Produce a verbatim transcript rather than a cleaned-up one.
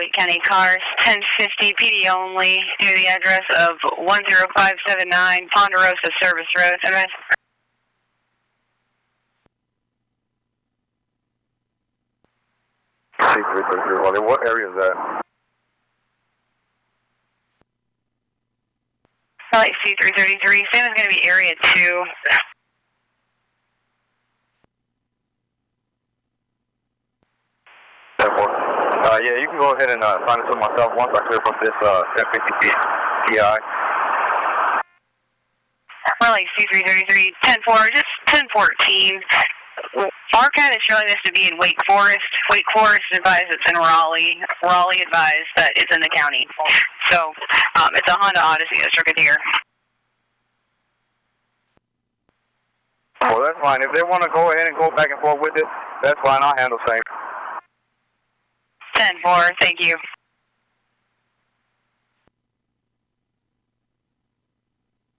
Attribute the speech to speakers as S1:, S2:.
S1: Wake County cars, ten fifty P D only, near the address of one zero five seven nine Ponderosa Service Road. M S.
S2: C three thirty-three, what area is that?
S1: Like C three thirty-three, same is going to be area two.
S2: Uh, yeah, you can go ahead and uh, sign it to myself once I clear from this uh, ten fifty P I.
S1: Like C three thirty-three, ten four, just ten fourteen. R C A D is showing this to be in Wake Forest. Wake Forest advised it's in Raleigh. Raleigh advised that it's in the county. So um, it's a Honda Odyssey, a Circuiteer.
S2: Well, that's fine. If they want to go ahead and go back and forth with it, that's fine. I'll handle same.
S1: ten four, thank you.